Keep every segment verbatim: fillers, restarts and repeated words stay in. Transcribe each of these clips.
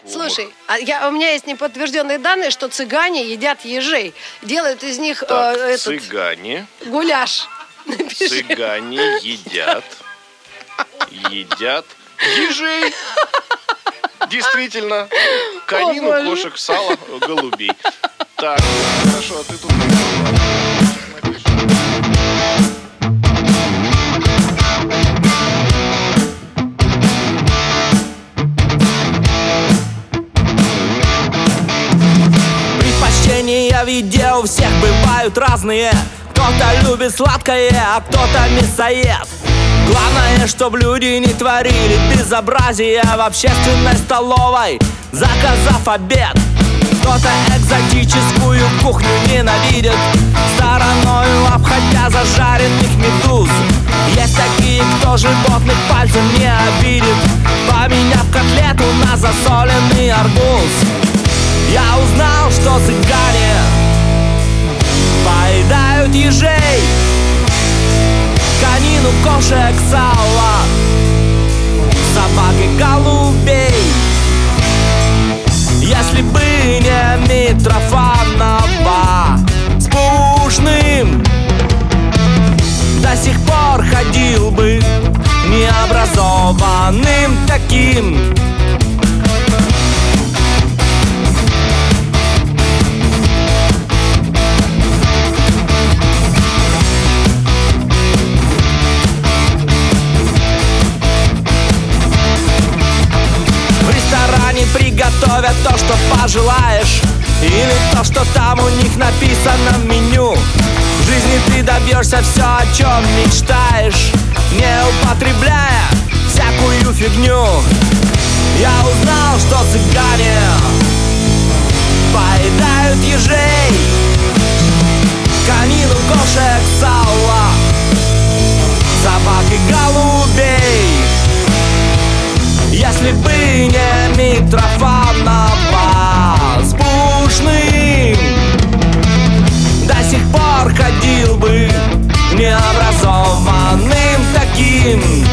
Слушай, а я, у меня есть неподтвержденные данные, что цыгане едят ежей. Делают из них Так, э, этот, цыгане. гуляш. Напиши. Цыгане едят. Едят ежей. Действительно. Конину, О, кошек, сало, голубей. Так, хорошо, а ты тут напиши. Предпочтения в еде у всех бывают разные. Кто-то любит сладкое, а кто-то мясоед. Главное, чтоб люди не творили безобразия в общественной столовой, заказав обед. Кто-то экзотическую кухню ненавидит, стороною обходя зажаренных медуз. Есть такие, кто животных пальцем не обидит, поменяв котлету на засоленный арбуз. Я узнал, что цыгане поедают ежей, конину, кошек, сало, собак и голубей. Если бы не Митрофанова с Пушным, до сих пор ходил бы необразованным таким. Приготовят то, что пожелаешь, или то, что там у них написано в меню. В жизни ты добьешься все, о чем мечтаешь, не употребляя всякую фигню. Я узнал, что цыгане поедают ежей, конину, кошек, сало, собак и голубей. Если бы не Митрофанова с Пушным, до сих пор ходил бы необразованным таким.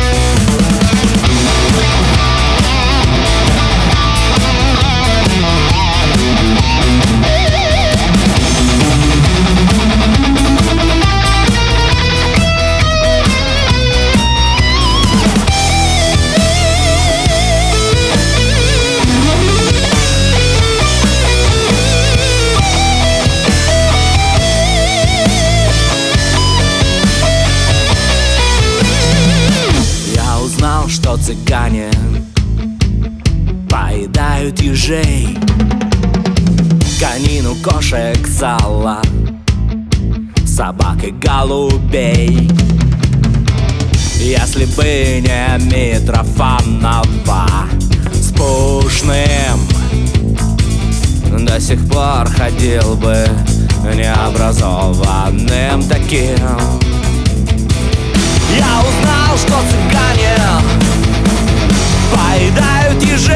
Что цыгане поедают ежей, конину, кошек, сало, собак и голубей. Если бы не Митрофанова с Пушным, до сих пор ходил бы необразованным таким. Я узнал, что цыгане поедают ежей,